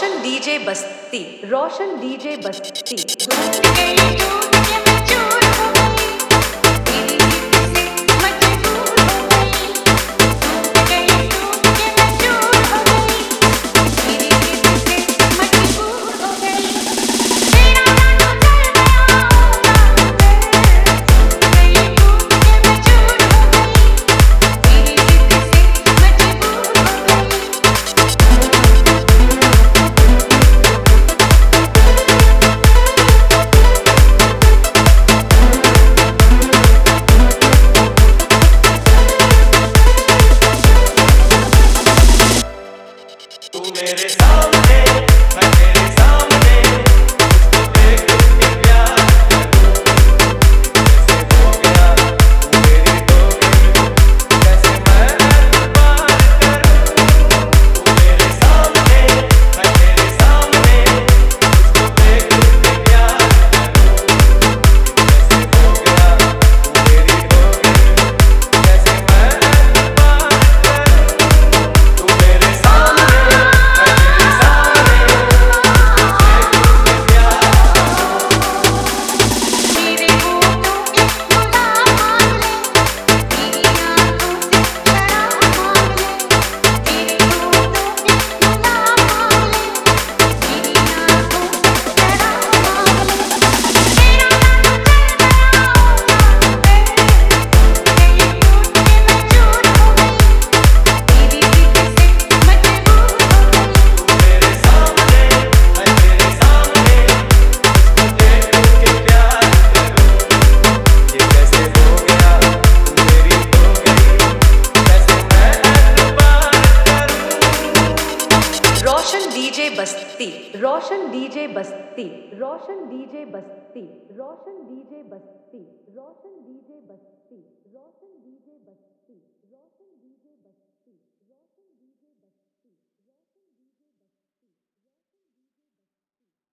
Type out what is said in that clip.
रोशन DJ बस्ती, रोशन DJ बस्ती। मेरे सामने मैं तेरे सामने तुझको देख के प्यार कैसे हो गया तू मेरी हो गई कैसे मैं एतबार करूं तू मेरे सामने मैं तेरे सामने तुझको देख के प्यार कैसे हो गया तू मेरी हो गई कैसे मैं एतबार करूं तू मेरे सामने रोशन डीजे बस्ती, रोशन डीजे बस्ती, रोशन डीजे बस्ती, रोशन डीजे बस्ती, रोशन डीजे बस्ती, रोशन डीजे बस्ती, रोशन